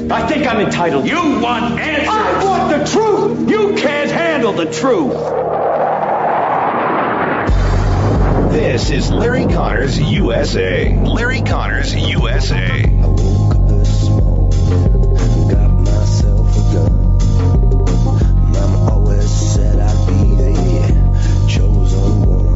I think I'm entitled. You want answers. I want the truth. You can't handle the truth. This is Larry Connors USA. Larry Connors USA. I woke up this morning, got myself a gun. Mama always said I'd be the chosen one.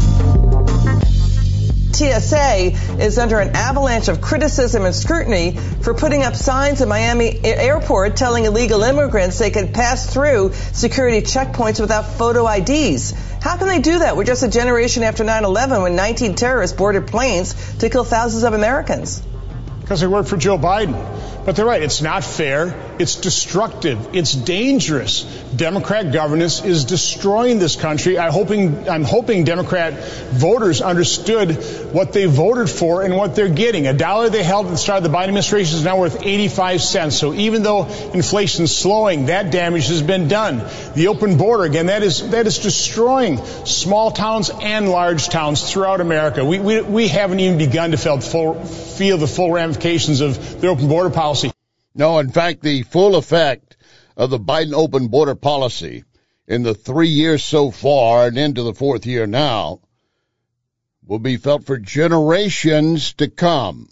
TSA is under an avalanche of criticism and scrutiny for putting up signs at Miami airport telling illegal immigrants they can pass through security checkpoints without photo IDs. How can they do that? We're just a generation after 9/11 when 19 terrorists boarded planes to kill thousands of Americans. Because they work for Joe Biden. But they're right. It's not fair. It's destructive. It's dangerous. Democrat governance is destroying this country. I'm hoping Democrat voters understood what they voted for and what they're getting. $1 they held at the start of the Biden administration is now worth 85 cents. So even though inflation's slowing, that damage has been done. The open border, again, that is destroying small towns and large towns throughout America. We haven't even begun to feel the full ramifications of the open border policy. No, in fact, the full effect of the Biden open border policy in the 3 years so far and into the fourth year now will be felt for generations to come.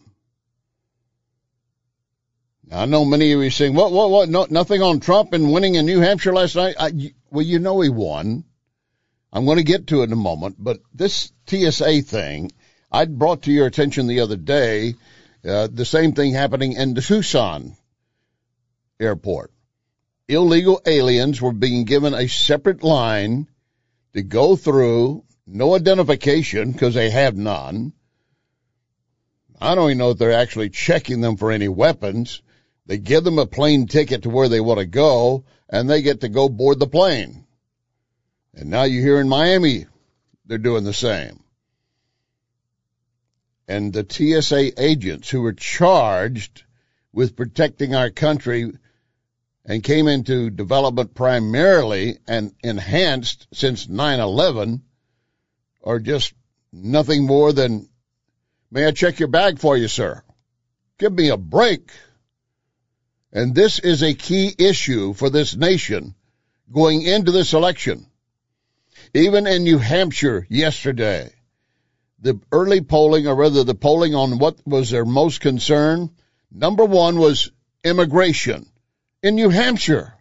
Now, I know many of you saying, what, no, nothing on Trump and winning in New Hampshire last night? Well, you know he won. I'm going to get to it in a moment, but this TSA thing, I brought to your attention the other day, the same thing happening in the Tucson airport. Illegal aliens were being given a separate line to go through, no identification because they have none. I don't even know if they're actually checking them for any weapons. They give them a plane ticket to where they want to go, and they get to go board the plane. And now you hear in Miami, they're doing the same. And the TSA agents who were charged with protecting our country and came into development primarily and enhanced since 9/11 are just nothing more than, may I check your bag for you, sir? Give me a break. And this is a key issue for this nation going into this election. Even in New Hampshire yesterday, the early polling, or rather the polling on what was their most concern, number one was immigration in New Hampshire.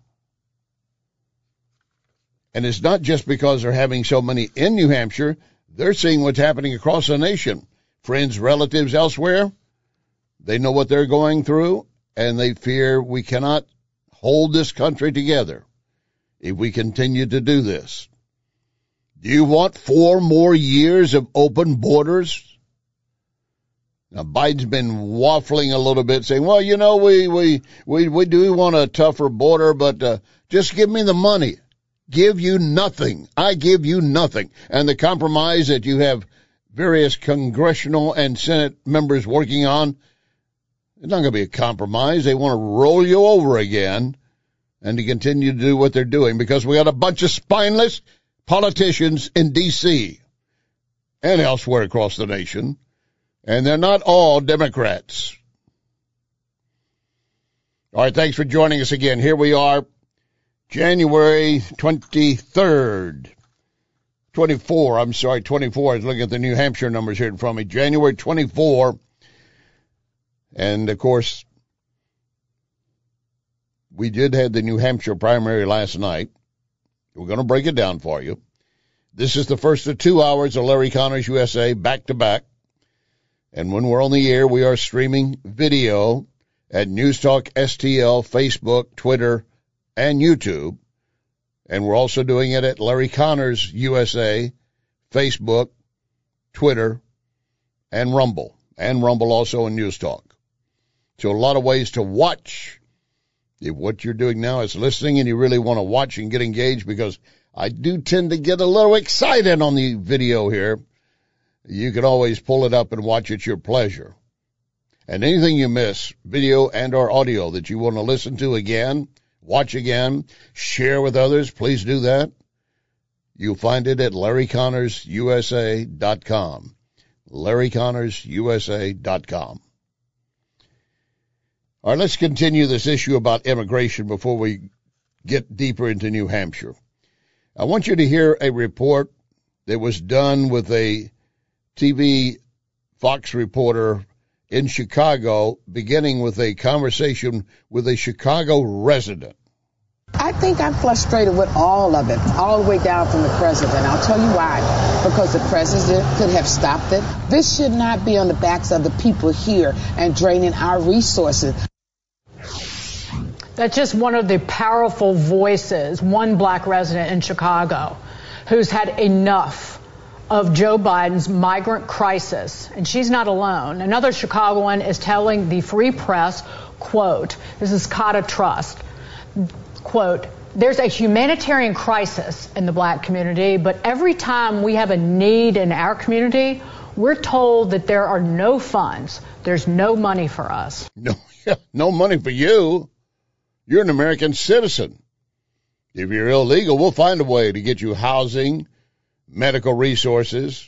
And it's not just because they're having so many in New Hampshire. They're seeing what's happening across the nation. Friends, relatives elsewhere, they know what they're going through, and they fear we cannot hold this country together if we continue to do this. Do you want 4 more years of open borders? Now, Biden's been waffling a little bit, saying, well, you know, we do want a tougher border, but just give me the money. Give you nothing. I give you nothing. And the compromise that you have various congressional and Senate members working on, it's not going to be a compromise. They want to roll you over again and to continue to do what they're doing because we got a bunch of spineless politicians in D.C. and elsewhere across the nation. And they're not all Democrats. All right, thanks for joining us again. Here we are, January 23rd. 24. I was looking at the New Hampshire numbers here in front of me. January 24. And, of course, we did have the New Hampshire primary last night. We're going to break it down for you. This is the first of 2 hours of Larry Connors USA back-to-back. And when we're on the air, we are streaming video at News Talk STL, Facebook, Twitter, and YouTube. And we're also doing it at Larry Connors USA, Facebook, Twitter, and Rumble. And Rumble also in News Talk. So a lot of ways to watch. If what you're doing now is listening and you really want to watch and get engaged, because I do tend to get a little excited on the video here, you can always pull it up and watch at your pleasure. And anything you miss, video and or audio that you want to listen to again, watch again, share with others, please do that. You'll find it at LarryConnorsUSA.com. LarryConnorsUSA.com. All right, let's continue this issue about immigration before we get deeper into New Hampshire. I want you to hear a report that was done with a TV Fox reporter in Chicago, beginning with a conversation with a Chicago resident. I think I'm frustrated with all of it, all the way down from the president. I'll tell you why. Because the president could have stopped it. This should not be on the backs of the people here and draining our resources. That's just one of the powerful voices, one black resident in Chicago who's had enough of Joe Biden's migrant crisis, and she's not alone. Another Chicagoan is telling the Free Press, quote, this is Kata Trust, quote, there's a humanitarian crisis in the black community, but every time we have a need in our community, we're told that there are no funds. There's no money for us. No money for you. You're an American citizen. If you're illegal, we'll find a way to get you housing, medical resources.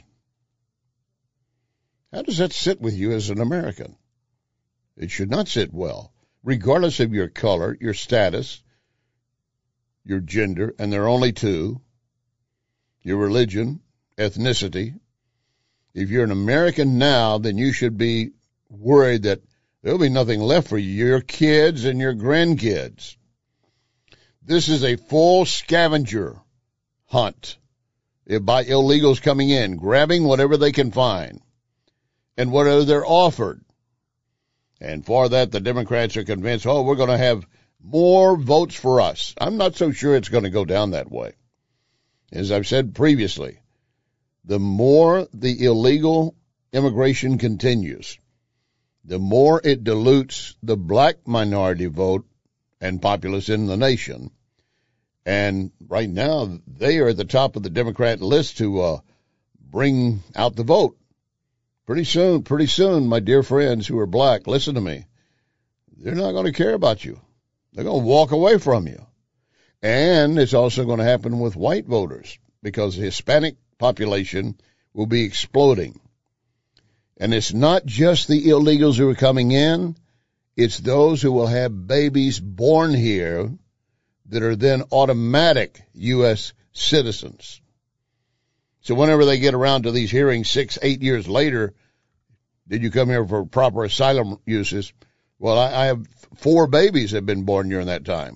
How does that sit with you as an American? It should not sit well, regardless of your color, your status, your gender, and there are only two, your religion, ethnicity. If you're an American now, then you should be worried that there'll be nothing left for you, your kids and your grandkids. This is a full scavenger hunt by illegals coming in, grabbing whatever they can find and whatever they're offered. And for that, the Democrats are convinced, we're going to have more votes for us. I'm not so sure it's going to go down that way. As I've said previously, the more the illegal immigration continues, the more it dilutes the black minority vote and populace in the nation. And right now, they are at the top of the Democrat list to bring out the vote. Pretty soon, my dear friends who are black, listen to me. They're not going to care about you. They're going to walk away from you. And it's also going to happen with white voters because the Hispanic population will be exploding. And it's not just the illegals who are coming in. It's those who will have babies born here that are then automatic U.S. citizens. So whenever they get around to these hearings 6-8 years later, did you come here for proper asylum uses? Well, I have 4 babies that have been born during that time.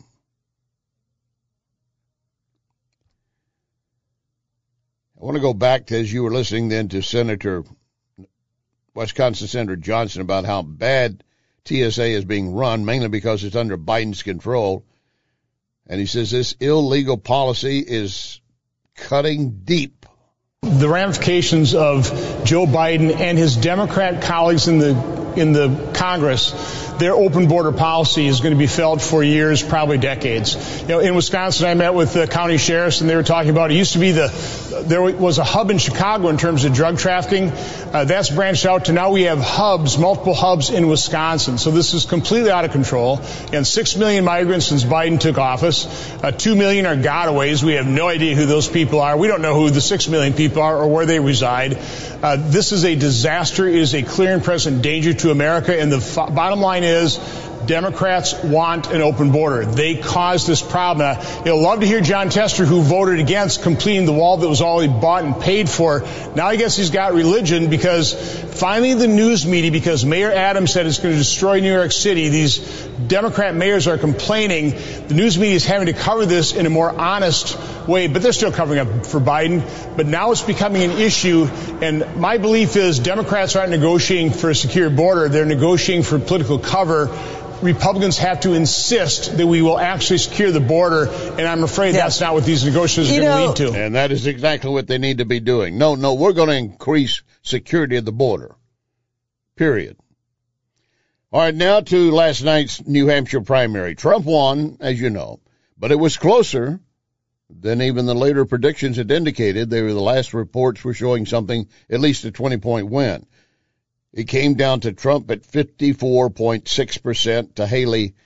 I want to go back to, as you were listening then, to Wisconsin Senator Johnson about how bad TSA is being run, mainly because it's under Biden's control. And he says this illegal policy is cutting deep. The ramifications of Joe Biden and his Democrat colleagues in the Congress, their open border policy is going to be felt for years, probably decades. In Wisconsin, I met with the county sheriffs, and they were talking about it used to be there was a hub in Chicago in terms of drug trafficking. That's branched out to now we have multiple hubs in Wisconsin. So this is completely out of control. And 6 million migrants since Biden took office. 2 million are gotaways. We have no idea who those people are. We don't know who the 6 million people are or where they reside. This is a disaster. It is a clear and present danger to America. And the bottom line is Democrats want an open border. They caused this problem. You'll love to hear John Tester, who voted against completing the wall that was already bought and paid for. Now I guess he's got religion because finally the news media, because Mayor Adams said it's going to destroy New York City, these Democrat mayors are complaining. The news media is having to cover this in a more honest way, but they're still covering up for Biden. But now it's becoming an issue, and my belief is Democrats aren't negotiating for a secure border. They're negotiating for political cover. Republicans have to insist that we will actually secure the border, and I'm afraid that's not what these negotiations are going to lead to. And that is exactly what they need to be doing. No, we're going to increase security of the border, period. All right, now to last night's New Hampshire primary. Trump won, as you know, but it was closer than even the later predictions had indicated. The last reports were showing something, at least a 20-point win. It came down to Trump at 54.6% to Haley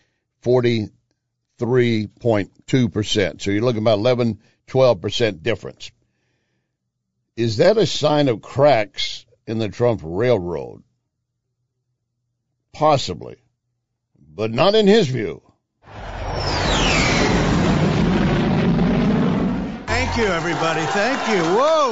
43.2%. So you're looking about 11-12% difference. Is that a sign of cracks in the Trump railroad? Possibly. but not in his view. Thank you, everybody. Thank you. Whoa.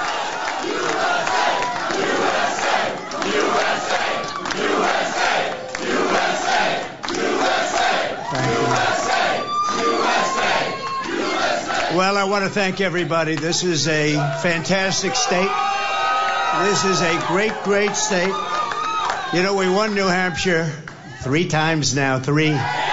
Well, I want to thank everybody. This is a fantastic state. This is a great, great state. You know, we won New Hampshire 3 times now. Three.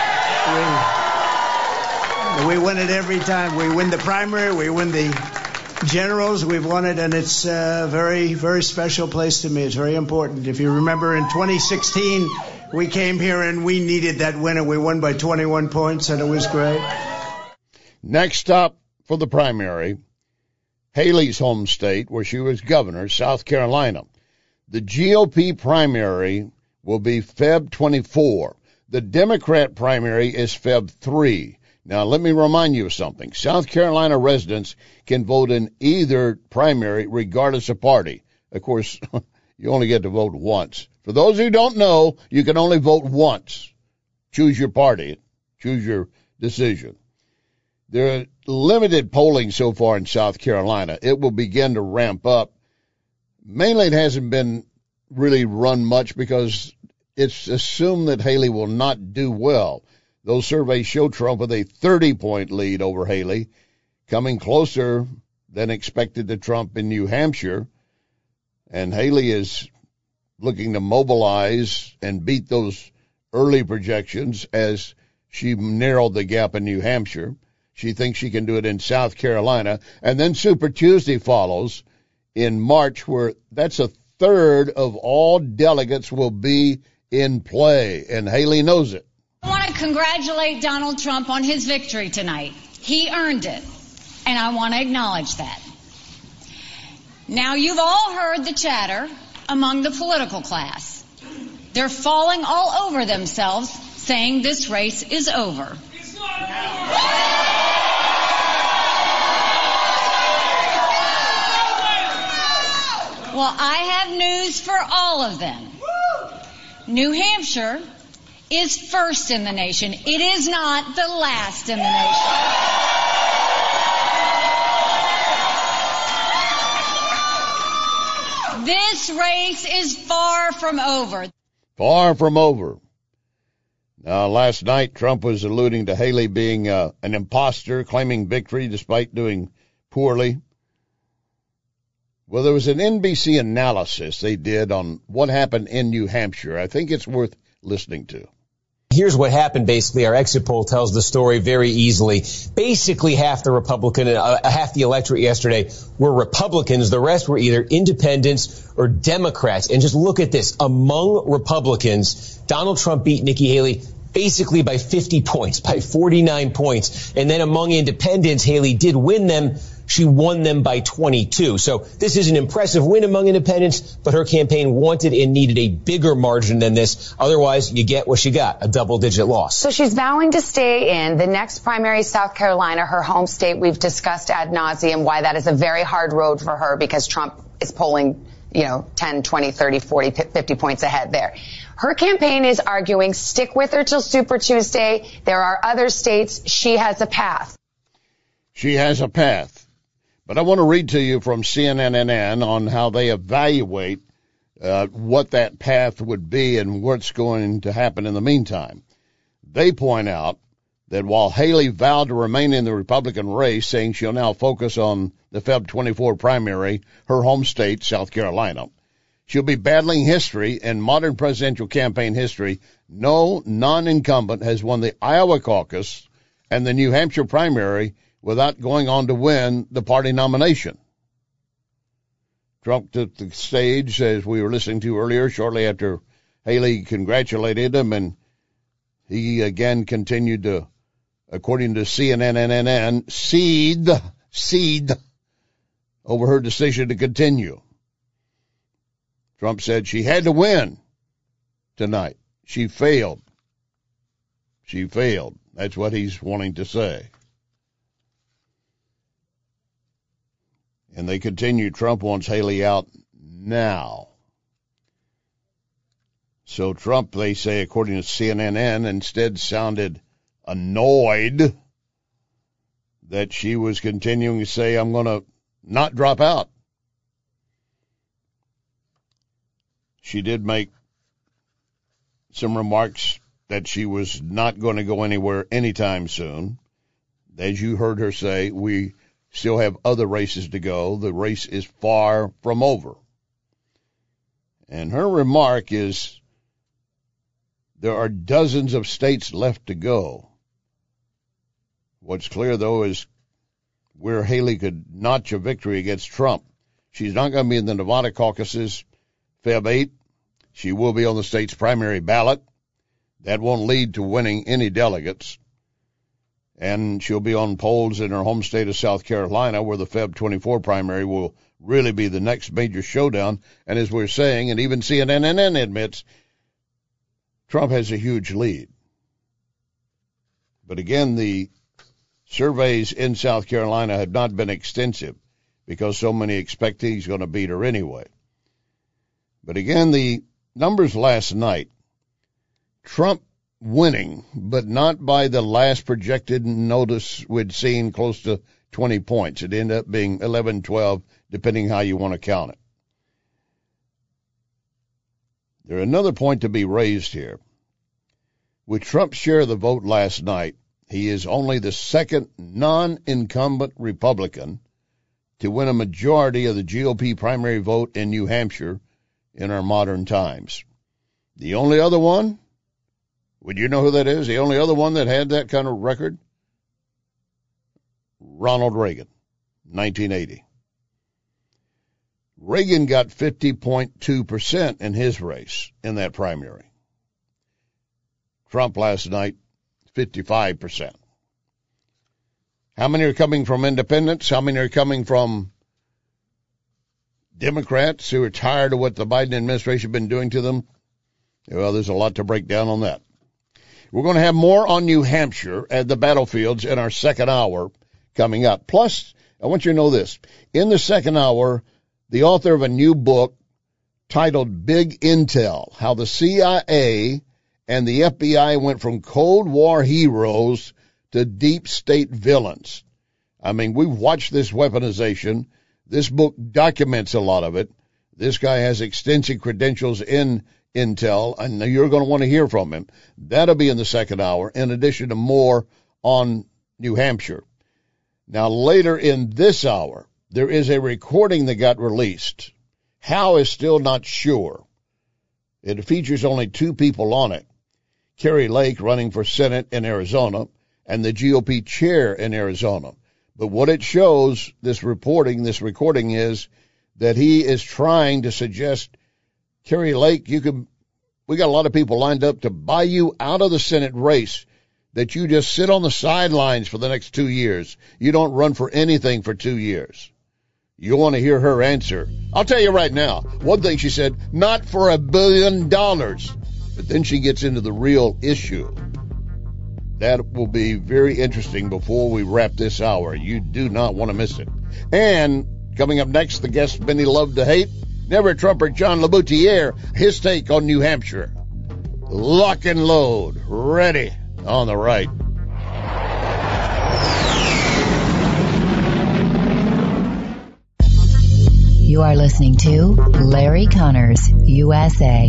We win it every time. We win the primary. We win the generals. We've won it, and it's a very, very special place to me. It's very important. If you remember, in 2016, we came here and we needed that win, and we won by 21 points, and it was great. Next up for the primary, Haley's home state, where she was governor, South Carolina. The GOP primary will be Feb 24. The Democrat primary is Feb 3. Now, let me remind you of something. South Carolina residents can vote in either primary regardless of party. Of course, you only get to vote once. For those who don't know, you can only vote once. Choose your party. Choose your decision. There are limited polling so far in South Carolina. It will begin to ramp up. Mainly it hasn't been really run much because it's assumed that Haley will not do well. Those surveys show Trump with a 30-point lead over Haley, coming closer than expected to Trump in New Hampshire. And Haley is looking to mobilize and beat those early projections as she narrowed the gap in New Hampshire. She thinks she can do it in South Carolina. And then Super Tuesday follows in March, where that's a third of all delegates will be in play. And Haley knows it. I want to congratulate Donald Trump on his victory tonight. He earned it, and I want to acknowledge that. Now, you've all heard the chatter among the political class. They're falling all over themselves, saying this race is over. It's not over! Well, I have news for all of them. New Hampshire is first in the nation. It is not the last in the nation. This race is far from over. Far from over. Now, last night, Trump was alluding to Haley being an imposter, claiming victory despite doing poorly. Well, there was an NBC analysis they did on what happened in New Hampshire. I think it's worth listening to. Here's what happened, basically. Our exit poll tells the story very easily. Basically, half the electorate yesterday were Republicans. The rest were either independents or Democrats. And just look at this. Among Republicans, Donald Trump beat Nikki Haley basically by 50 points, by 49 points. And then among independents, Haley did win them. She won them by 22. So this is an impressive win among independents, but her campaign wanted and needed a bigger margin than this. Otherwise, you get what she got, a double-digit loss. So she's vowing to stay in the next primary, South Carolina, her home state. We've discussed ad nauseum why that is a very hard road for her because Trump is polling, 10, 20, 30, 40, 50 points ahead there. Her campaign is arguing, stick with her till Super Tuesday. There are other states. She has a path. She has a path. But I want to read to you from CNN on how they evaluate what that path would be and what's going to happen in the meantime. They point out that while Haley vowed to remain in the Republican race, saying she'll now focus on the Feb 24 primary, her home state, South Carolina, she'll be battling history and modern presidential campaign history. No non-incumbent has won the Iowa caucus and the New Hampshire primary without going on to win the party nomination. Trump took the stage, as we were listening to earlier, shortly after Haley congratulated him, and he again continued to, according to CNN, seed over her decision to continue. Trump said she had to win tonight. She failed. She failed. That's what he's wanting to say. And they continue, Trump wants Haley out now. So Trump, they say, according to CNN, instead sounded annoyed that she was continuing to say, I'm going to not drop out. She did make some remarks that she was not going to go anywhere anytime soon. As you heard her say, we still have other races to go. The race is far from over. And her remark is, there are dozens of states left to go. What's clear, though, is where Haley could notch a victory against Trump. She's not going to be in the Nevada caucuses, Feb 8. She will be on the state's primary ballot. That won't lead to winning any delegates. And she'll be on polls in her home state of South Carolina, where the Feb 24 primary will really be the next major showdown. And as we're saying, and even CNN admits, Trump has a huge lead. But again, the surveys in South Carolina have not been extensive because so many expect he's going to beat her anyway. But again, the numbers last night, Trump winning, but not by the last projected notice we'd seen, close to 20 points. It ended up being 11, 12, depending how you want to count it. There's another point to be raised here. With Trump's share of the vote last night, he is only the second non-incumbent Republican to win a majority of the GOP primary vote in New Hampshire in our modern times. The only other one, would you know who that is? The only other one that had that kind of record? Ronald Reagan, 1980. Reagan got 50.2% in his race in that primary. Trump last night, 55%. How many are coming from independents? How many are coming from Democrats who are tired of what the Biden administration has been doing to them? Well, there's a lot to break down on that. We're going to have more on New Hampshire at the battlefields in our second hour coming up. Plus, I want you to know this. In the second hour, the author of a new book titled Big Intel, How the CIA and the FBI went from Cold War heroes to deep state villains. I mean, we've watched this weaponization. This book documents a lot of it. This guy has extensive credentials in intel, and you're going to want to hear from him. That'll be in the second hour, in addition to more on New Hampshire. Now, later in this hour, there is a recording that got released. How is still not sure. It features only two people on it. Kari Lake running for Senate in Arizona and the GOP chair in Arizona. But what it shows, this recording is that he is trying to suggest, Kari Lake, we got a lot of people lined up to buy you out of the Senate race, that you just sit on the sidelines for the next 2 years. You don't run for anything for 2 years. You want to hear her answer. I'll tell you right now, one thing she said, not for $1 billion. But then she gets into the real issue. That will be very interesting before we wrap this hour. You do not want to miss it. And coming up next, the guest many love to hate, Never Trumper John LaBoutiere, his take on New Hampshire. Lock and load. Ready on the right. You are listening to Larry Connors, USA.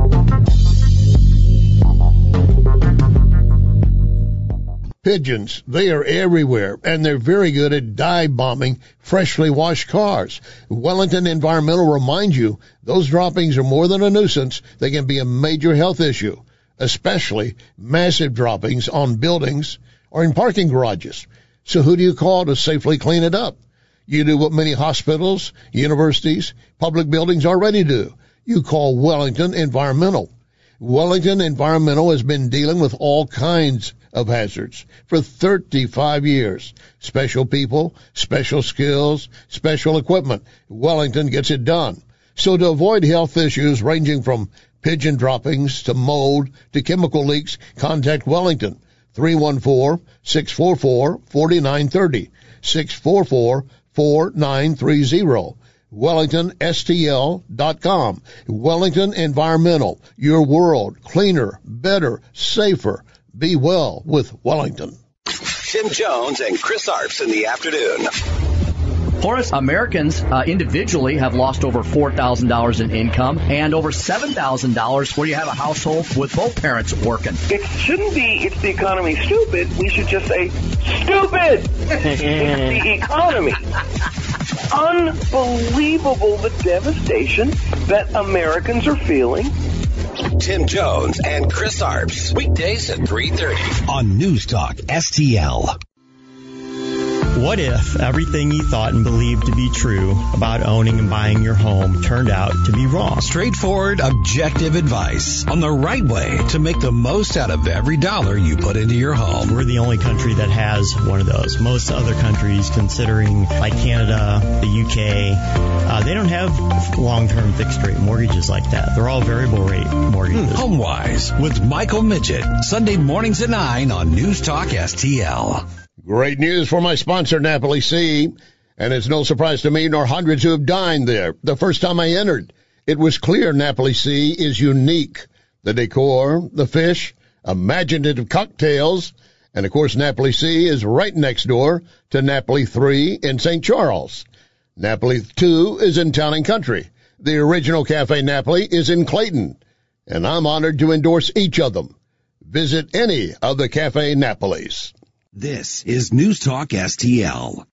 Pigeons, they are everywhere, and they're very good at dive bombing freshly washed cars. Wellington Environmental reminds you, those droppings are more than a nuisance. They can be a major health issue, especially massive droppings on buildings or in parking garages. So who do you call to safely clean it up? You do what many hospitals, universities, public buildings already do. You call Wellington Environmental. Wellington Environmental has been dealing with all kinds of hazards for 35 years. Special people, special skills, special equipment. Wellington gets it done. So to avoid health issues ranging from pigeon droppings to mold to chemical leaks, contact Wellington. 314-644-4930. 644-4930. WellingtonSTL.com. Wellington Environmental, your world cleaner, better, safer. Be well with Wellington. Tim Jones and Chris Arps in the afternoon. Horace, Americans individually have lost over $4,000 in income and over $7,000 where you have a household with both parents working. It shouldn't be, it's the economy stupid. We should just say, stupid! It's the economy. Unbelievable the devastation that Americans are feeling. Tim Jones and Chris Arps, weekdays at 3:30 on News Talk STL. What if everything you thought and believed to be true about owning and buying your home turned out to be wrong? Straightforward, objective advice on the right way to make the most out of every dollar you put into your home. We're the only country that has one of those. Most other countries, considering like Canada, the UK, they don't have long-term fixed-rate mortgages like that. They're all variable rate mortgages. HomeWise with Michael Midget, Sunday mornings at 9 on News Talk STL. Great news for my sponsor, Napoli Sea. And it's no surprise to me, nor hundreds who have dined there. The first time I entered, it was clear Napoli Sea is unique. The decor, the fish, imaginative cocktails, and of course Napoli Sea is right next door to Napoli 3 in St. Charles. Napoli 2 is in Town and Country. The original Cafe Napoli is in Clayton, and I'm honored to endorse each of them. Visit any of the Cafe Napolis. This is News Talk STL.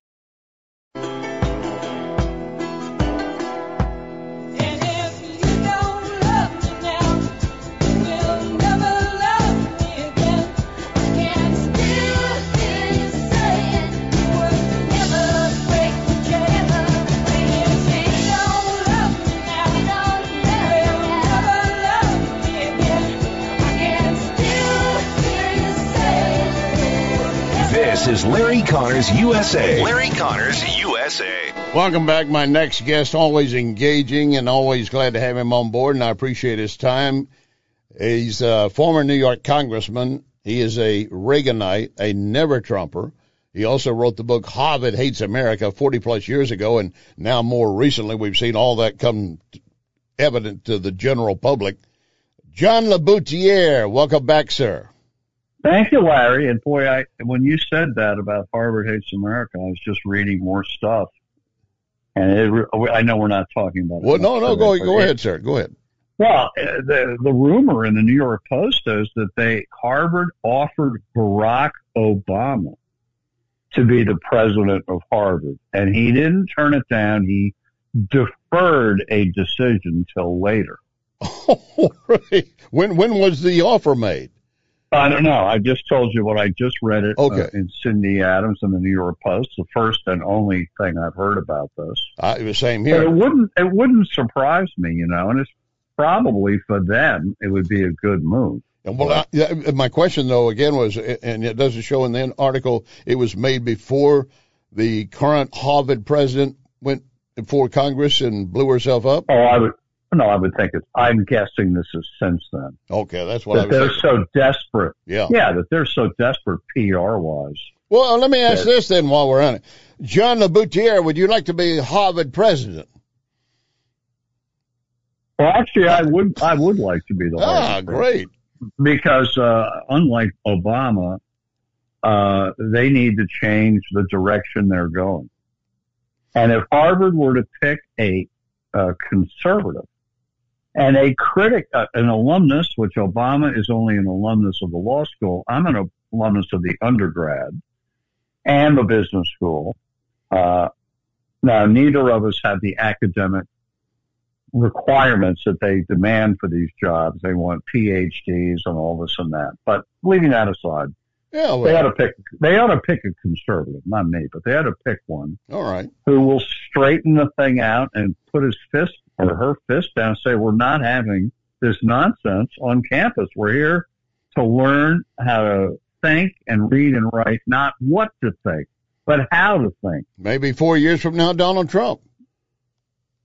This is Larry Connors USA. Larry Connors USA. Welcome back. My next guest, always engaging and always glad to have him on board, and I appreciate his time. He's a former New York congressman. He is a Reaganite, a never-Trumper. He also wrote the book Harvard Hates America 40-plus years ago, and now more recently we've seen all that come evident to the general public. John LaBoutiere, welcome back, sir. Thank you, Larry. And boy, when you said that about Harvard Hates America, I was just reading more stuff. And I know we're not talking about it. Well, no, go ahead, sir. Go ahead. Well, the rumor in the New York Post is that Harvard offered Barack Obama to be the president of Harvard, and he didn't turn it down. He deferred a decision till later. Oh, right. When was the offer made? I don't know. I just told you what I just read it in Cindy Adams in the New York Post. The first and only thing I've heard about this. The same here. But it wouldn't surprise me, and it's probably for them it would be a good move. Well, my question though again was, and it doesn't show in the article, it was made before the current Harvard president went before Congress and blew herself up. I would think I'm guessing this is since then. Okay, that's what I was they're thinking. so desperate. Yeah, that they're so desperate PR-wise. Well, let me ask this then while we're on it. John LaBoutiere, would you like to be Harvard president? Well, actually, I would like to be the Harvard great. president. Because unlike Obama, they need to change the direction they're going. And if Harvard were to pick a conservative, and a critic, an alumnus, which Obama is only an alumnus of the law school. I'm an alumnus of the undergrad and the business school. Now, neither of us have the academic requirements that they demand for these jobs. They want PhDs and all this and that. But leaving that aside, they ought to pick a conservative, not me, but they ought to pick one. All right. Who will straighten the thing out and put his fist or her fist down and say, we're not having this nonsense on campus. We're here to learn how to think and read and write, not what to think, but how to think. Maybe 4 years from now, Donald Trump.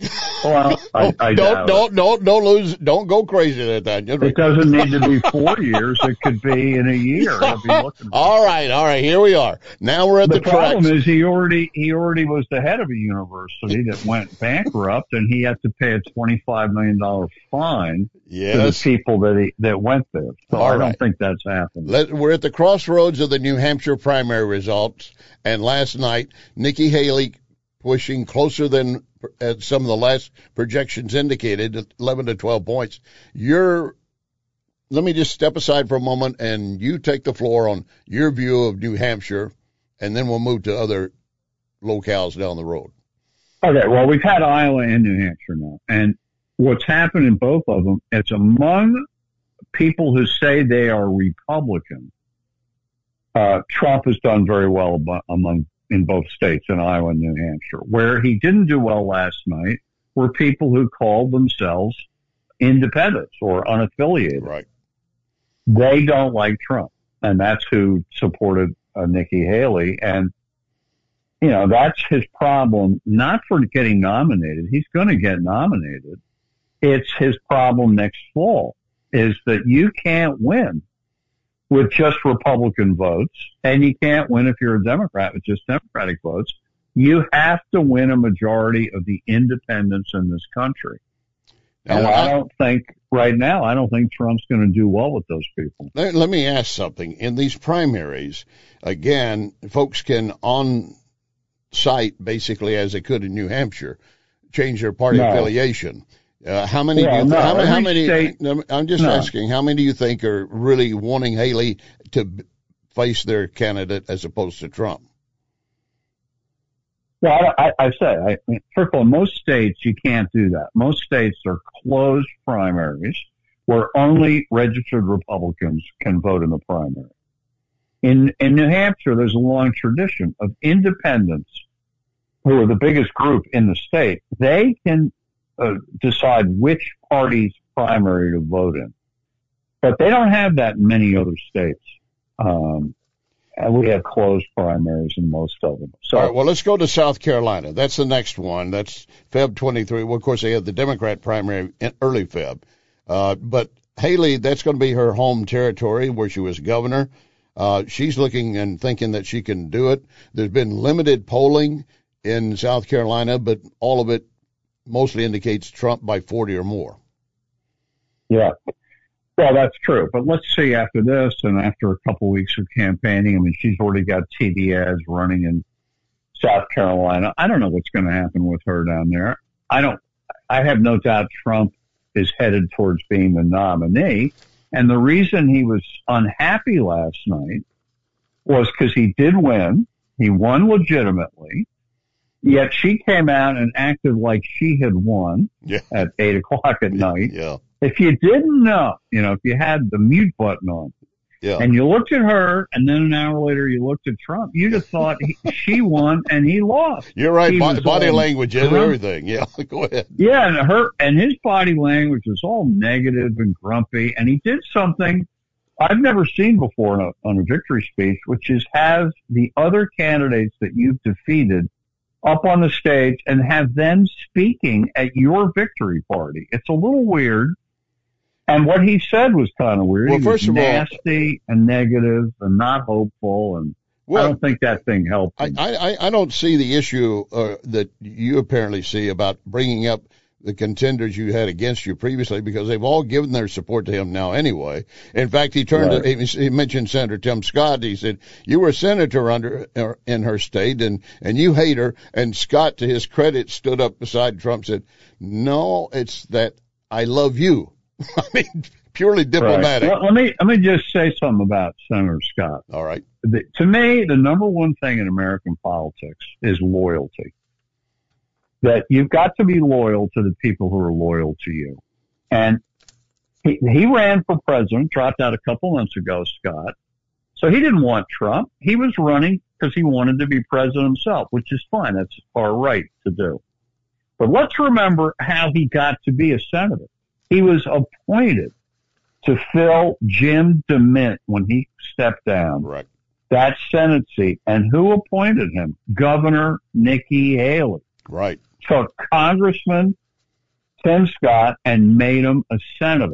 Well, I don't go crazy at that. It doesn't need to be 4 years. It could be in a year. All right. Here we are. Now we're at the problem is he already was the head of a university that went bankrupt, and he had to pay a $25 million fine to the people that went there. So I don't think that's happening. We're at the crossroads of the New Hampshire primary results, and last night Nikki Haley pushing closer than some of the last projections indicated, 11 to 12 points. Let me just step aside for a moment, and you take the floor on your view of New Hampshire, and then we'll move to other locales down the road. Okay, well, we've had Iowa and New Hampshire now, and what's happened in both of them, it's among people who say they are Republican. Trump has done very well in both states, in Iowa and New Hampshire. Where he didn't do well last night were people who called themselves independents or unaffiliated. Right. They don't like Trump, and that's who supported Nikki Haley. And, that's his problem, not for getting nominated. He's going to get nominated. It's his problem next fall, is that you can't win with just Republican votes, and you can't win if you're a Democrat with just Democratic votes. You have to win a majority of the independents in this country. And I don't think Trump's going to do well with those people. Let me ask something. In these primaries, again, folks can on site, basically as they could in New Hampshire, change their party affiliation. How many? I'm just asking. How many do you think are really wanting Haley to face their candidate as opposed to Trump? Well, first of all, most states you can't do that. Most states are closed primaries where only registered Republicans can vote in the primary. In New Hampshire, there's a long tradition of independents, who are the biggest group in the state. They can decide which party's primary to vote in. But they don't have that in many other states. And we have closed primaries in most of them. So, all right, well, let's go to South Carolina. That's the next one. That's Feb 23. Well, of course, they had the Democrat primary in early Feb. But Haley, that's going to be her home territory where she was governor. She's looking and thinking that she can do it. There's been limited polling in South Carolina, but all of it mostly indicates Trump by 40 or more. Yeah. Well, that's true. But let's see after this and after a couple of weeks of campaigning. I mean, she's already got TV ads running in South Carolina. I don't know what's going to happen with her down there. I have no doubt Trump is headed towards being the nominee. And the reason he was unhappy last night was because he did win. He won legitimately. Yet she came out and acted like she had won at 8 o'clock at night. Yeah. If you didn't know, if you had the mute button on, and you looked at her, and then an hour later you looked at Trump, you'd have thought she won and he lost. You're right. Body language and everything. Yeah, go ahead. Yeah, and his body language was all negative and grumpy, and he did something I've never seen before on a victory speech, which is have the other candidates that you've defeated up on the stage and have them speaking at your victory party. It's a little weird. And what he said was kind of weird. Well, he first was of nasty and negative and not hopeful. And I don't think that thing helped him. I don't see the issue that you apparently see about bringing up the contenders you had against you previously, because they've all given their support to him now anyway. In fact, he he mentioned Senator Tim Scott. He said, you were a senator in her state and you hate her. And Scott, to his credit, stood up beside Trump, said, no, it's that I love you. I mean, purely diplomatic. Right. Well, let me just say something about Senator Scott. All right. To me, the number one thing in American politics is loyalty. That you've got to be loyal to the people who are loyal to you. And he ran for president, dropped out a couple months ago, Scott. So he didn't want Trump. He was running because he wanted to be president himself, which is fine. That's our right to do. But let's remember how he got to be a senator. He was appointed to fill Jim DeMint when he stepped down. Right. That Senate seat. And who appointed him? Governor Nikki Haley. Right. took Congressman Tim Scott and made him a senator.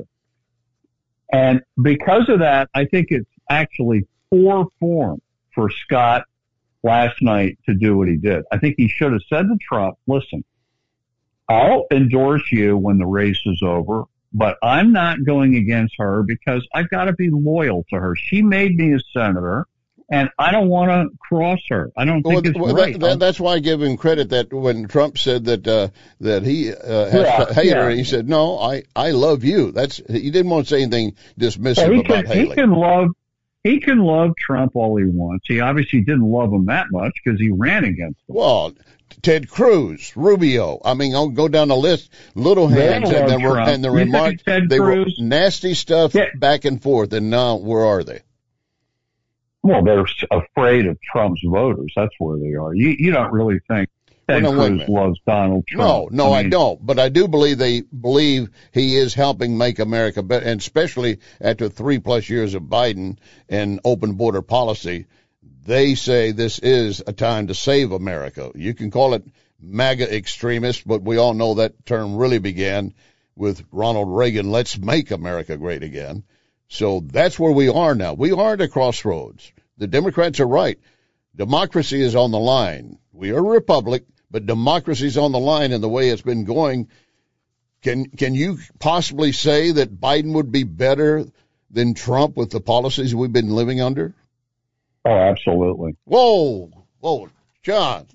And because of that, I think it's actually poor form for Scott last night to do what he did. I think he should have said to Trump, listen, I'll endorse you when the race is over, but I'm not going against her because I've got to be loyal to her. She made me a senator, and I don't want to cross her. I don't think it's right. That's why I give him credit that when Trump said that he has to hate her, he said, no, I love you. He didn't want to say anything dismissive about Haley. He can love Trump all he wants. He obviously didn't love him that much because he ran against him. Well, Ted Cruz, Rubio. I mean, I'll go down the list. Little hands and the remarks. They were nasty stuff back and forth. And now, where are they? Well, they're afraid of Trump's voters. That's where they are. You don't really think Ted Cruz loves Donald Trump? No, I don't. But I do believe they believe he is helping make America better, and especially after 3+ years of Biden and open border policy. They say this is a time to save America. You can call it MAGA extremist, but we all know that term really began with Ronald Reagan. Let's make America great again. So that's where we are now. We are at a crossroads. The Democrats are right. Democracy is on the line. We are a republic, but democracy is on the line, and the way it's been going, can you possibly say that Biden would be better than Trump with the policies we've been living under? Oh, absolutely. Whoa, John.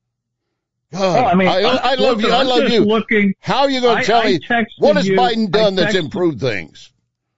God, I mean, I love you. I love you. How are you going to tell me what has Biden done that's improved things?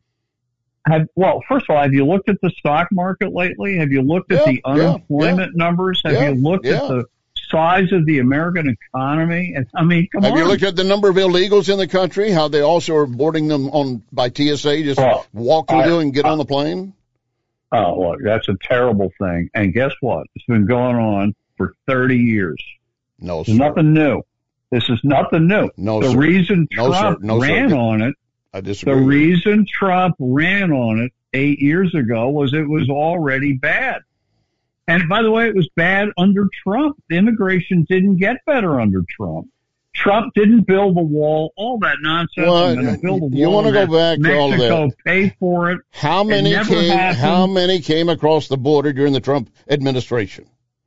Well, first of all, have you looked at the stock market lately? Have you looked at the unemployment numbers? Have you looked at the size of the American economy? I mean, come on. Have you looked at the number of illegals in the country? How they also are boarding them by TSA, just walk through and get on the plane? Oh, look, that's a terrible thing. And guess what? It's been going on for 30 years. No, sir. It's nothing new. This is nothing new. No, the sir. reason Trump ran on it, I disagree. The reason Trump ran on it 8 years ago was it was already bad. And by the way, it was bad under Trump. The immigration didn't get better under Trump. Trump didn't build the wall, all that nonsense. Well, I'm going to build a wall. You want to go back to all of that? Mexico paid for it. How many came across the border during the Trump administration?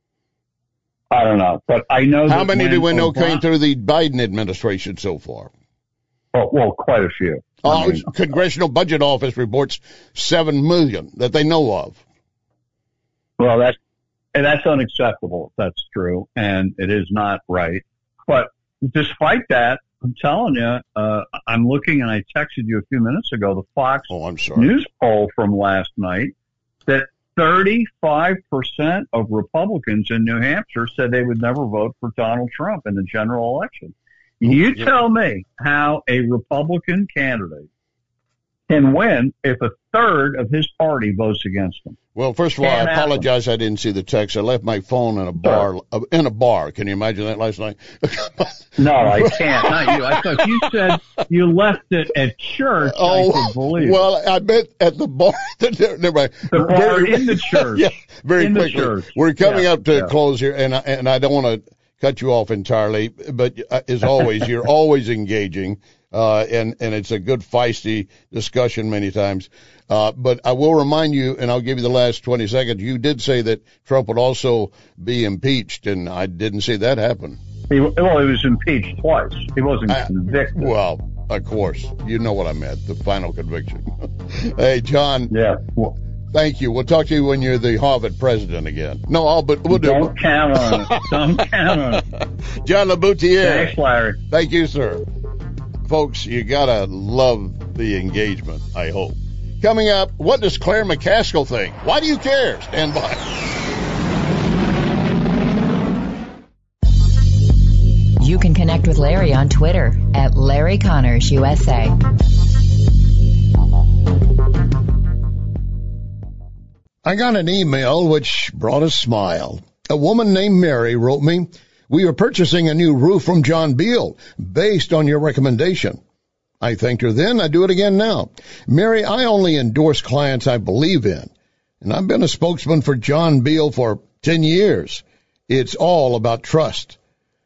I don't know, but I know. How many do we know came through the Biden administration so far? Well, quite a few. Congressional Budget Office reports 7 million that they know of. Well, that's unacceptable if that's true, and it is not right. But despite that, I'm telling you, I'm looking, and I texted you a few minutes ago, the Fox News poll from last night that 35% of Republicans in New Hampshire said they would never vote for Donald Trump in the general election. You tell me how a Republican candidate can win if a third of his party votes against him. Well, first of all, I apologize. I didn't see the text. I left my phone in a bar. In a bar. Can you imagine that last night? No, I can't. Not you. I thought you said you left it at church. I could believe. Well, I meant at the bar. Never mind. The bar in the church. Yeah, very in quickly. The church. We're coming up to close here, and I don't want to cut you off entirely, but as always, you're always engaging. And it's a good feisty discussion many times. But I will remind you, and I'll give you the last 20 seconds, you did say that Trump would also be impeached, and I didn't see that happen. He was impeached twice. He wasn't convicted. Well, of course. You know what I meant, the final conviction. Hey, John. Yeah. Thank you. We'll talk to you when you're the Harvard president again. No, but we'll do it. Don't count on it. Don't count on it. John LaBoutiere. Thanks, Larry. Thank you, sir. Folks, you gotta love the engagement, I hope. Coming up, what does Claire McCaskill think? Why do you care? Stand by. You can connect with Larry on Twitter at Larry Connors USA. I got an email which brought a smile. A woman named Mary wrote me, "We are purchasing a new roof from John Beal based on your recommendation." I thanked her then. I do it again now. Mary, I only endorse clients I believe in, and I've been a spokesman for John Beal for 10 years. It's all about trust.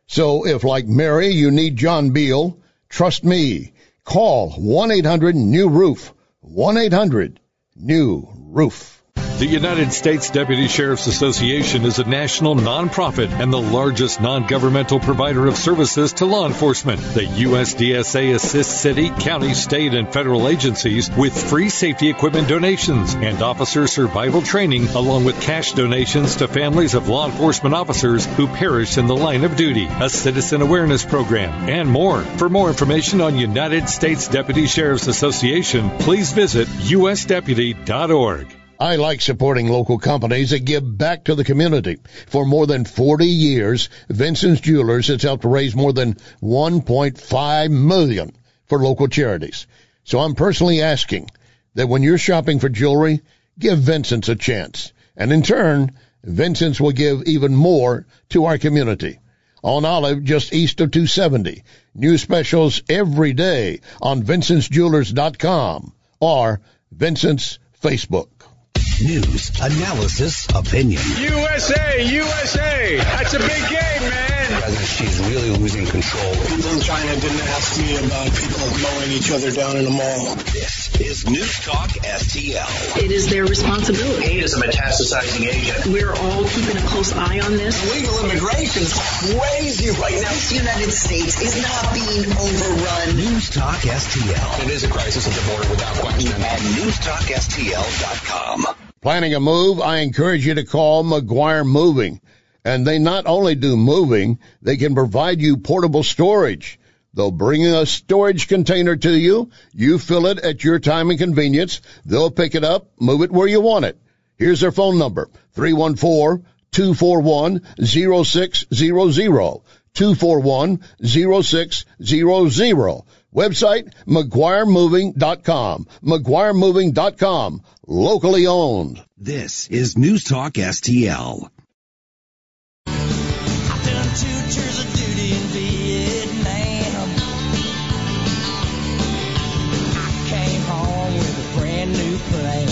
So if, like Mary, you need John Beal, trust me. Call 1-800-NEW-ROOF. 1-800-NEW-ROOF. The United States Deputy Sheriff's Association is a national nonprofit and the largest non-governmental provider of services to law enforcement. The USDSA assists city, county, state, and federal agencies with free safety equipment donations and officer survival training, along with cash donations to families of law enforcement officers who perished in the line of duty, a citizen awareness program, and more. For more information on United States Deputy Sheriff's Association, please visit usdeputy.org. I like supporting local companies that give back to the community. For more than 40 years, Vincent's Jewelers has helped raise more than $1.5 million for local charities. So I'm personally asking that when you're shopping for jewelry, give Vincent's a chance. And in turn, Vincent's will give even more to our community. On Olive, just east of 270. New specials every day on Vincent'sJewelers.com or Vincent's Facebook. News, analysis, opinion. USA, USA. That's a big game, man. She's really losing control. People in China didn't ask me about people mowing each other down in a mall. This is News Talk STL. It is their responsibility. He is a metastasizing agent. We're all keeping a close eye on this. Illegal immigration is crazy right now. This United States is not being overrun. News Talk STL. It is a crisis at the border without question. At NewsTalkSTL.com. Planning a move? I encourage you to call McGuire Moving. And they not only do moving, they can provide you portable storage. They'll bring a storage container to you. You fill it at your time and convenience. They'll pick it up, move it where you want it. Here's their phone number, 314-241-0600. 241-0600. Website, McGuireMoving.com. McGuireMoving.com. Locally owned. This is News Talk STL. I've done 2 tours of duty in Vietnam. I came home with a brand new plan.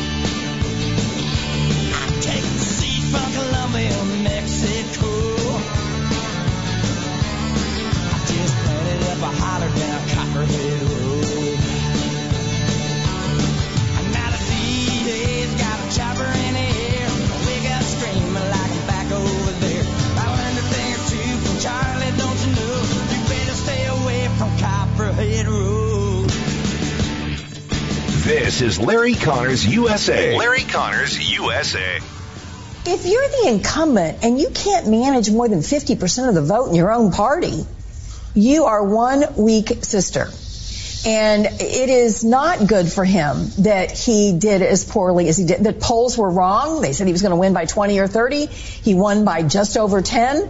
I take the sea from Colombia, Mexico. I just planted up a holler down Copperhead Road. And now the DA's got a chopper in the air. We got screaming like I'm back over there. I learned a thing or two from Charlie, don't you know? You better stay away from Copperhead Road. This is Larry Connors USA. Larry Connors USA. If you're the incumbent and you can't manage more than 50% of the vote in your own party, you are one weak sister. And it is not good for him that he did as poorly as he did. The polls were wrong. They said he was going to win by 20 or 30. He won by just over 10.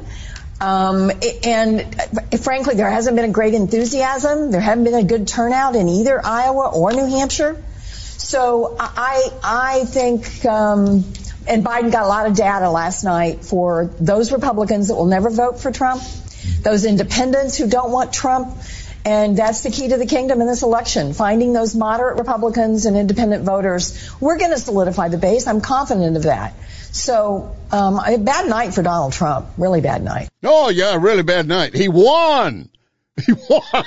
And frankly, there hasn't been a great enthusiasm. There hasn't been a good turnout in either Iowa or New Hampshire. So I think, and Biden got a lot of data last night for those Republicans that will never vote for Trump, those independents who don't want Trump. And that's the key to the kingdom in this election, finding those moderate Republicans and independent voters. We're going to solidify the base. I'm confident of that. So a bad night for Donald Trump, really bad night. Oh, yeah, really bad night. He won. He won.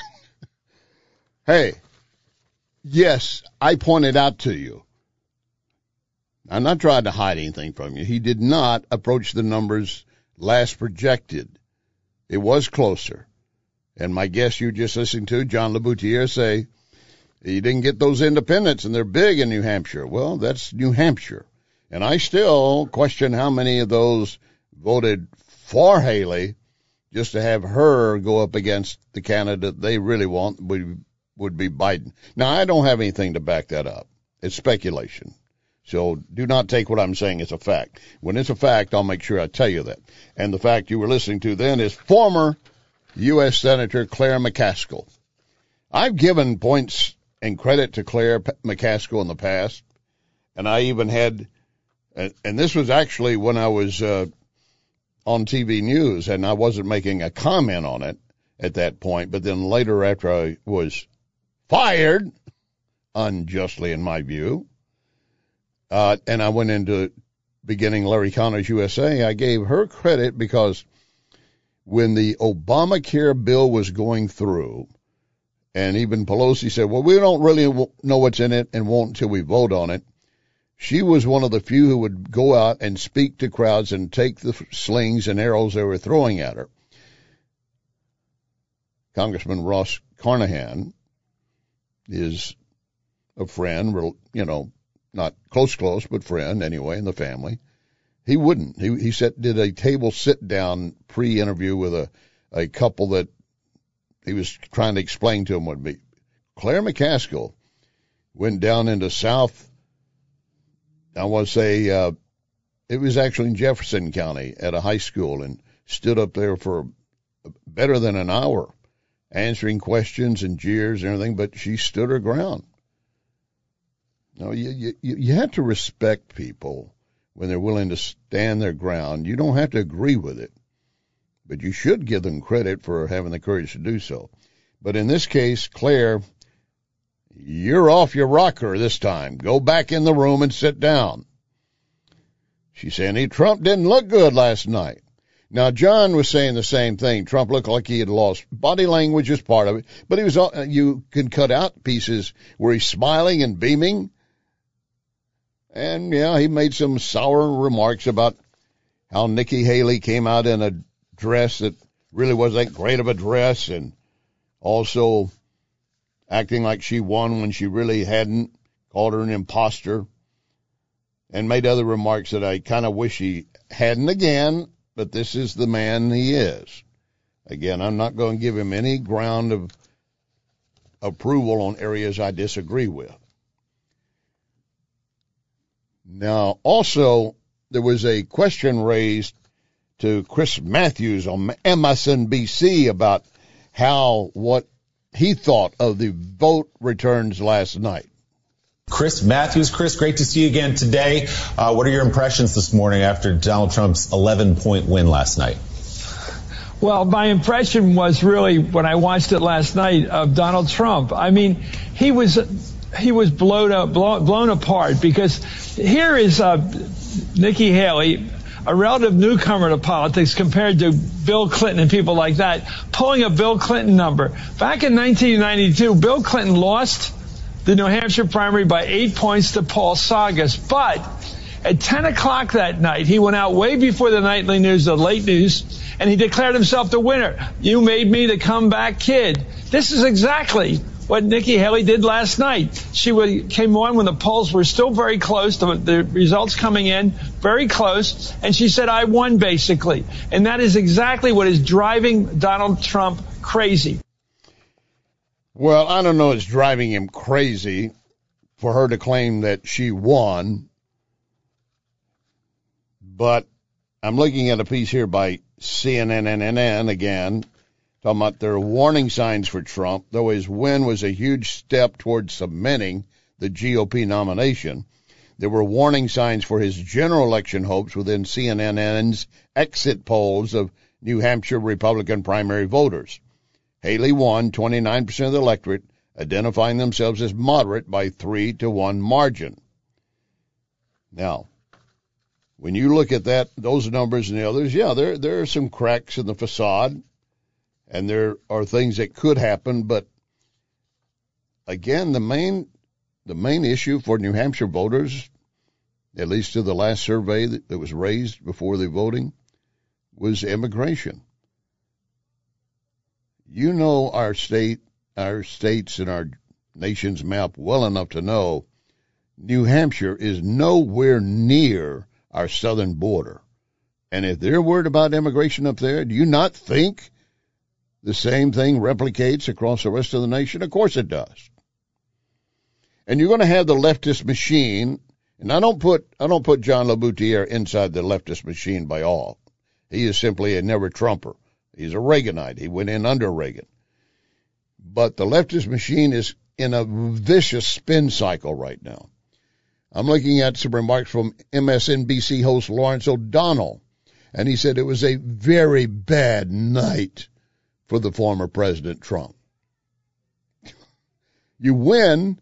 Hey, yes, I pointed out to you. I'm not trying to hide anything from you. He did not approach the numbers last projected. It was closer. And my guest you just listened to, John LeBoutier, say he didn't get those independents, and they're big in New Hampshire. Well, that's New Hampshire. And I still question how many of those voted for Haley just to have her go up against the candidate they really want would be Biden. Now, I don't have anything to back that up. It's speculation. So do not take what I'm saying as a fact. When it's a fact, I'll make sure I tell you that. And the fact you were listening to then is former U.S. Senator Claire McCaskill. I've given points and credit to Claire McCaskill in the past, and I even had, and this was actually when I was on TV News, and I wasn't making a comment on it at that point, but then later after I was fired, unjustly in my view, and I went into beginning Larry Connors USA, I gave her credit because when the Obamacare bill was going through, and even Pelosi said, well, we don't really know what's in it and won't until we vote on it. She was one of the few who would go out and speak to crowds and take the slings and arrows they were throwing at her. Congressman Ross Carnahan is a friend, not close, but friend anyway in the family. He wouldn't. He did a table sit-down pre-interview with a couple that he was trying to explain to them would be. Claire McCaskill went down into South, I want to say, it was actually in Jefferson County at a high school, and stood up there for better than an hour answering questions and jeers and everything, but she stood her ground. No, you have to respect people when they're willing to stand their ground. You don't have to agree with it, but you should give them credit for having the courage to do so. But in this case, Claire, you're off your rocker this time. Go back in the room and sit down. She's saying Trump didn't look good last night. Now, John was saying the same thing. Trump looked like he had lost. Body language is part of it. But you can cut out pieces where he's smiling and beaming. And, yeah, he made some sour remarks about how Nikki Haley came out in a dress that really wasn't that great of a dress, and also acting like she won when she really hadn't, called her an imposter, and made other remarks that I kind of wish he hadn't again. But this is the man he is. Again, I'm not going to give him any ground of approval on areas I disagree with. Now, also, there was a question raised to Chris Matthews on MSNBC about what he thought of the vote returns last night. Chris Matthews. Chris, great to see you again today. What are your impressions this morning after Donald Trump's 11-point win last night? Well, my impression was really, when I watched it last night, of Donald Trump. I mean, he was blown apart, because here is Nikki Haley, a relative newcomer to politics compared to Bill Clinton and people like that, pulling a Bill Clinton number. Back in 1992, Bill Clinton lost the New Hampshire primary by 8 points to Paul Saugus. But at 10 o'clock that night, he went out way before the nightly news, the late news, and he declared himself the winner. You made me the comeback kid. This is exactly what Nikki Haley did last night. She came on when the polls were still very close, the results coming in very close, and she said, I won, basically. And that is exactly what is driving Donald Trump crazy. Well, I don't know it's driving him crazy for her to claim that she won, but I'm looking at a piece here by CNN again, talking about there are warning signs for Trump, though his win was a huge step towards cementing the GOP nomination. There were warning signs for his general election hopes within CNN's exit polls of New Hampshire Republican primary voters. Haley won 29% of the electorate, identifying themselves as moderate by 3-1 margin. Now, when you look at those numbers and the others, yeah, there are some cracks in the facade, and there are things that could happen. But again, the main issue for New Hampshire voters, at least to the last survey that was raised before the voting, was immigration. You know our states and our nation's map well enough to know New Hampshire is nowhere near our southern border. And if they're worried about immigration up there, do you not think the same thing replicates across the rest of the nation? Of course it does. And you're going to have the leftist machine, and I don't put John LaBoutiere inside the leftist machine by all. He is simply a never-Trumper. He's a Reaganite. He went in under Reagan. But the leftist machine is in a vicious spin cycle right now. I'm looking at some remarks from MSNBC host Lawrence O'Donnell, and he said it was a very bad night for the former President Trump. You win.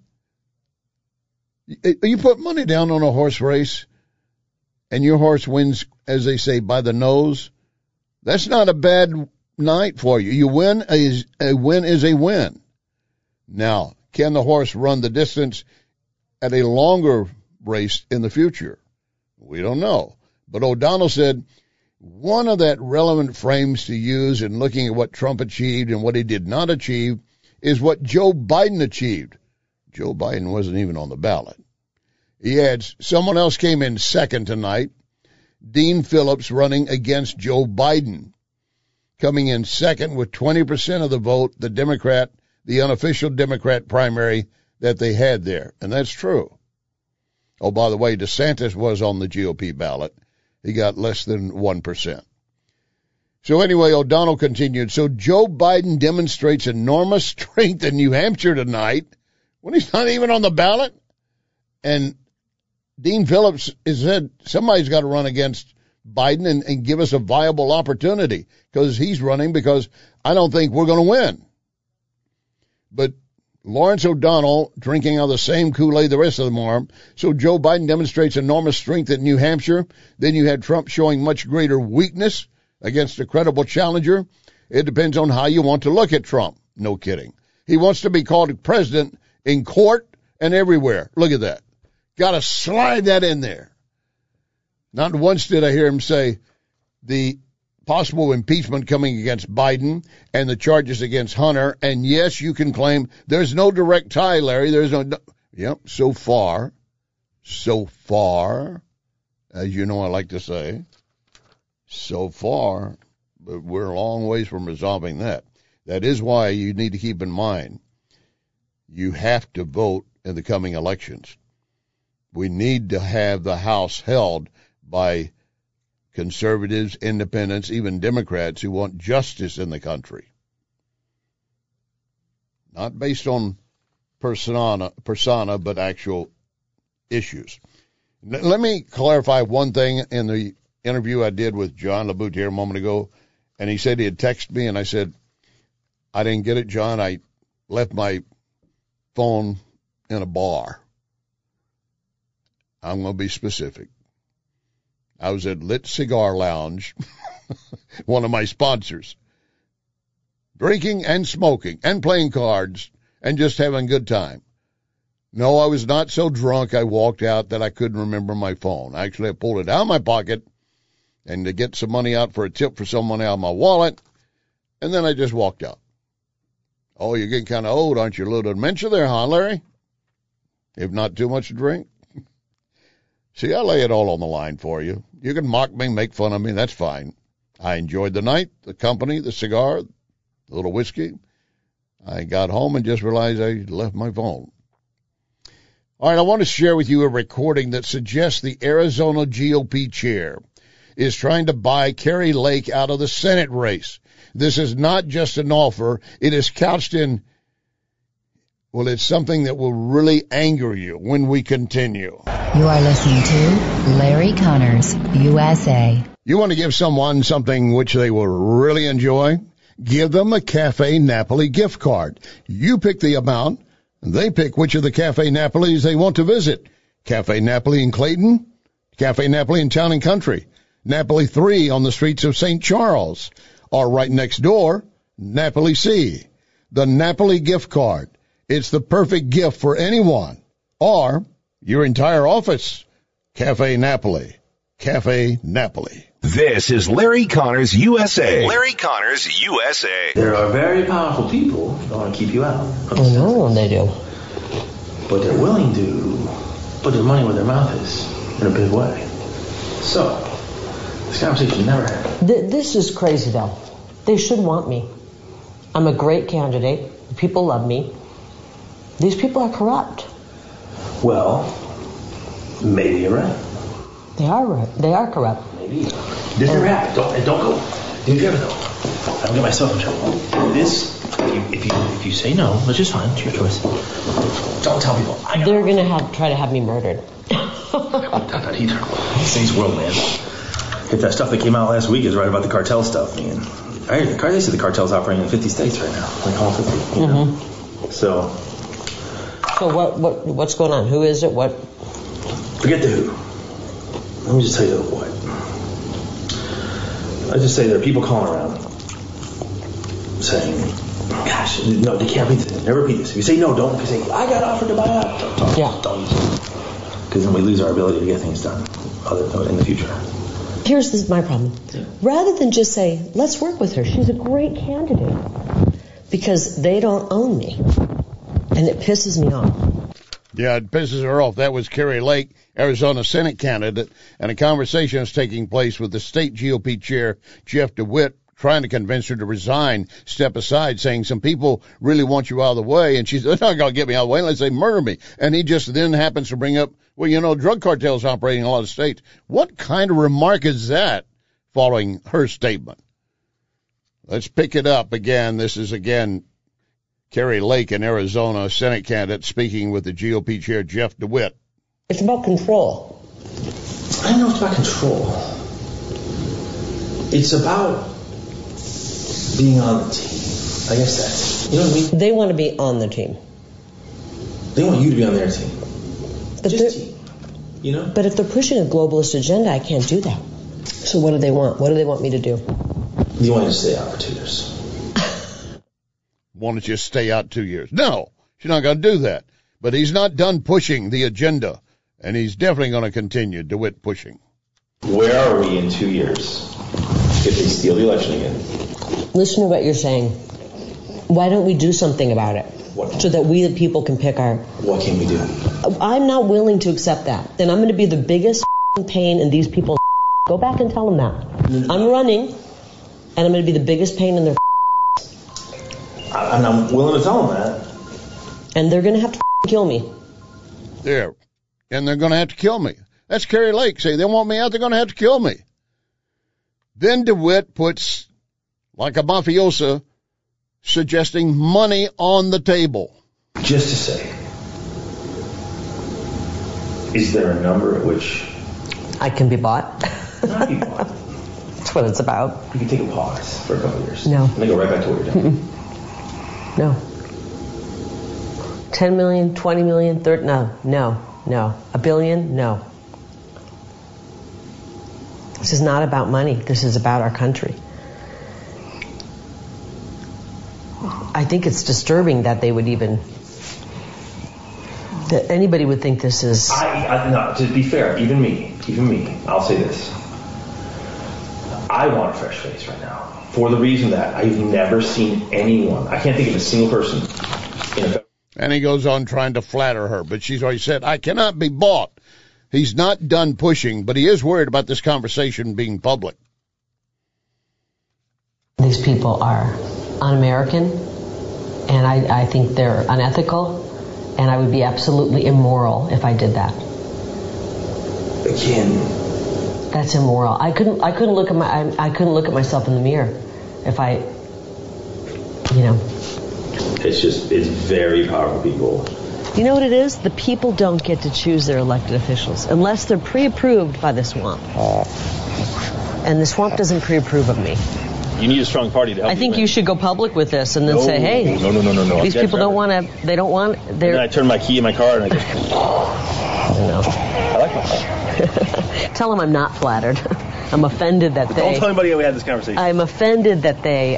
You put money down on a horse race, and your horse wins, as they say, by the nose. That's not a bad night for you. A win is a win. Now, can the horse run the distance at a longer race in the future? We don't know. But O'Donnell said one of that relevant frames to use in looking at what Trump achieved and what he did not achieve is what Joe Biden achieved. Joe Biden wasn't even on the ballot. He adds, someone else came in second tonight, Dean Phillips running against Joe Biden, coming in second with 20% of the vote, the unofficial Democrat primary that they had there. And that's true. Oh, by the way, DeSantis was on the GOP ballot. He got less than 1%. So anyway, O'Donnell continued. So Joe Biden demonstrates enormous strength in New Hampshire tonight when he's not even on the ballot. And Dean Phillips has said somebody's got to run against Biden and give us a viable opportunity because he's running because I don't think we're going to win. But Lawrence O'Donnell drinking out of the same Kool-Aid the rest of them are. So Joe Biden demonstrates enormous strength in New Hampshire. Then you had Trump showing much greater weakness against a credible challenger. It depends on how you want to look at Trump. No kidding. He wants to be called president in court and everywhere. Look at that. Got to slide that in there. Not once did I hear him say the possible impeachment coming against Biden and the charges against Hunter. And yes, you can claim there's no direct tie, Larry. There's no. Yep. So far, as you know, I like to say, so far, but we're a long ways from resolving that. That is why you need to keep in mind you have to vote in the coming elections. We need to have the House held by conservatives, independents, even Democrats who want justice in the country. Not based on persona, but actual issues. Let me clarify one thing in the interview I did with John LaBouture a moment ago, and he said he had texted me, and I said, I didn't get it, John. I left my phone in a bar. I'm going to be specific. I was at Lit Cigar Lounge, one of my sponsors, drinking and smoking and playing cards and just having a good time. No, I was not so drunk I walked out that I couldn't remember my phone. Actually, I pulled it out of my pocket and to get some money out for a tip for someone out of my wallet, and then I just walked out. Oh, you're getting kind of old, aren't you? A little dementia there, huh, Larry? If not too much to drink. See, I lay it all on the line for you. You can mock me, make fun of me, that's fine. I enjoyed the night, the company, the cigar, the little whiskey. I got home and just realized I left my phone. All right, I want to share with you a recording that suggests the Arizona GOP chair is trying to buy Kari Lake out of the Senate race. This is not just an offer. It is couched in, well, it's something that will really anger you when we continue. You are listening to Larry Connors, USA. You want to give someone something which they will really enjoy? Give them a Cafe Napoli gift card. You pick the amount, and they pick which of the Cafe Napolis they want to visit. Cafe Napoli in Clayton, Cafe Napoli in Town and Country, Napoli 3 on the streets of St. Charles, or right next door, Napoli C. The Napoli gift card. It's the perfect gift for anyone, or your entire office. Cafe Napoli. Cafe Napoli. This is Larry Connors, USA. Larry Connors, USA. There are very powerful people who want to keep you out. I know they do. But they're willing to put their money where their mouth is in a big way. So, this conversation never happened. This is crazy, though. They should want me. I'm a great candidate. People love me. These people are corrupt. Well, maybe you're right. They are right. They are corrupt. Maybe. This never happened. Don't go. Do you ever though? I don't get myself in trouble. This, if you say no, which is fine, it's your choice. Don't tell people. They're gonna try to have me murdered. I wouldn't doubt that either. Today's world, man. If that stuff that came out last week is right about the cartel stuff, man. They say the cartel's operating in 50 states right now. Like all 50. You know? So what's going on? Who is it? What? Forget the who. Let me just tell you the what. I just say there are people calling around saying, gosh, no, they can't repeat this. Never repeat this. If you say no, don't. If you say, I got offered to buy out, don't use it. Because then we lose our ability to get things done in the future. Here's my problem. Rather than just say, let's work with her, she's a great candidate, because they don't own me. And it pisses me off. Yeah, it pisses her off. That was Kari Lake, Arizona Senate candidate, and a conversation is taking place with the state GOP chair, Jeff DeWitt, trying to convince her to resign, step aside, saying some people really want you out of the way. And she's not going to get me out of the way unless they murder me. And he just then happens to bring up, well, you know, drug cartels operating in a lot of states. What kind of remark is that following her statement? Let's pick it up again. This is, again, Kari Lake, in Arizona, Senate candidate, speaking with the GOP chair, Jeff DeWitt. It's about control. I don't know it's about control. It's about being on the team. I guess that's, you know what I mean? They want to be on the team. They want you to be on their team. But just team, you know? But if they're pushing a globalist agenda, I can't do that. So what do they want? What do they want me to do? They want you to stay out for 2 years. Want to just stay out 2 years? No, she's not going to do that. But he's not done pushing the agenda, and he's definitely going to continue DeWitt pushing. Where are we in 2 years if they steal the election again? Listen to what you're saying. Why don't we do something about it? So that we, the people, can pick our... What can we do? I'm not willing to accept that. Then I'm going to be the biggest pain in these people's... Go back and tell them that. I'm running, and I'm going to be the biggest pain in their... I'm not willing to tell them that. And they're going to have to kill me. There. And they're going to have to kill me. That's Kari Lake. Say, they want me out, they're going to have to kill me. Then DeWitt puts, like a mafiosa, suggesting money on the table. Just to say, is there a number at which... I can be bought? Not be bought. That's what it's about. You can take a pause for a couple of years. No. And then go right back to what you're doing. No. 10 million, 20 million, 30, no. $1 billion, no. This is not about money. This is about our country. I think it's disturbing that they would even, that anybody would think this is... No, to be fair, even me, I'll say this. I want a fresh face right now. For the reason that I've never seen anyone, I can't think of a single person in a... And he goes on trying to flatter her, but she's already said, I cannot be bought. He's not done pushing, but he is worried about this conversation being public. These people are un-American, and I think they're unethical, and I would be absolutely immoral if I did that. Again, that's immoral. I couldn't look at myself in the mirror if I, It's very powerful people. You know what it is? The people don't get to choose their elected officials unless they're pre-approved by the swamp. And the swamp doesn't pre-approve of me. You need a strong party to help. I think you should go public with this and then say, hey, no. These people don't want to, they don't want, And then I turn my key in my car and I go, I like my car. Tell them I'm not flattered. I'm offended that Don't tell anybody we had this conversation. I'm offended that they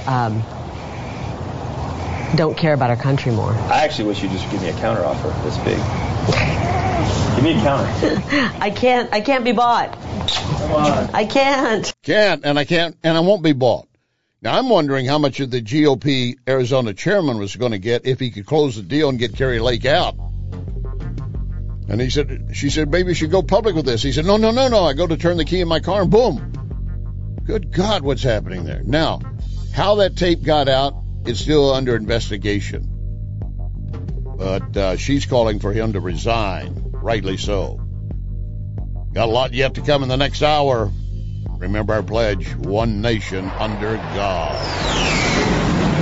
don't care about our country more. I actually wish you'd just give me a counter offer this big. Give me a counter. I can't be bought. Come on. I can't. And I won't be bought. Now, I'm wondering how much of the GOP Arizona chairman was going to get if he could close the deal and get Kari Lake out. And she said, maybe you should go public with this. He said, no. I go to turn the key in my car and boom. Good God, what's happening there? Now, how that tape got out is still under investigation. But she's calling for him to resign, rightly so. Got a lot yet to come in the next hour. Remember our pledge, one nation under God.